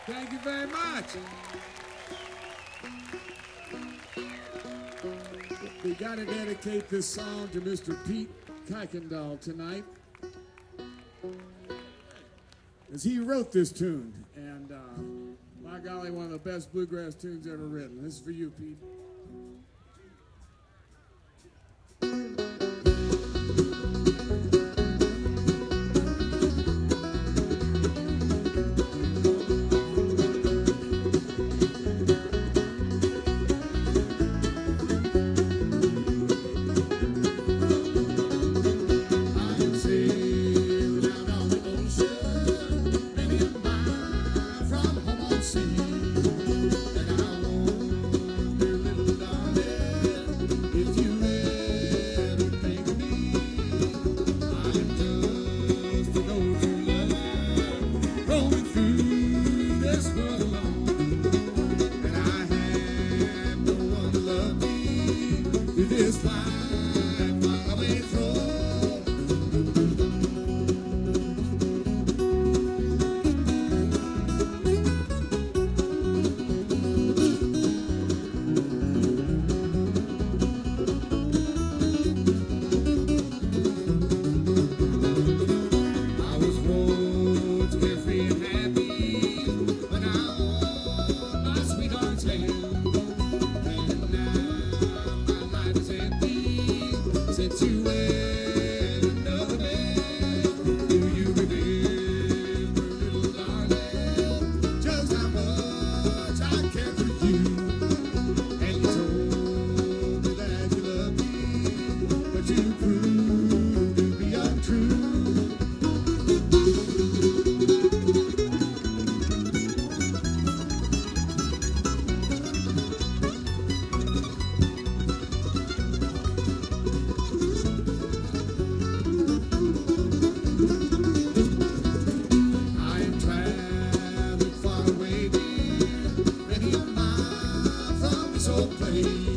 Thank you very much. We got to dedicate this song to Mr. Pete Kuykendall tonight, as he wrote this tune, and by golly, one of the best bluegrass tunes ever written. This is for you, Pete.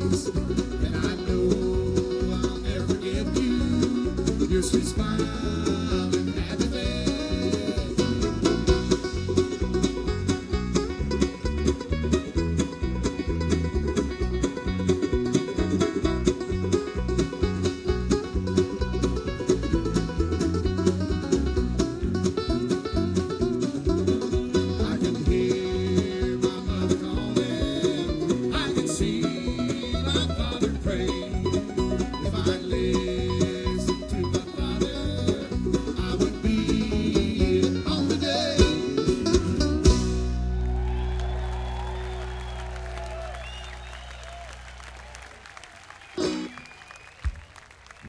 Your sweet smile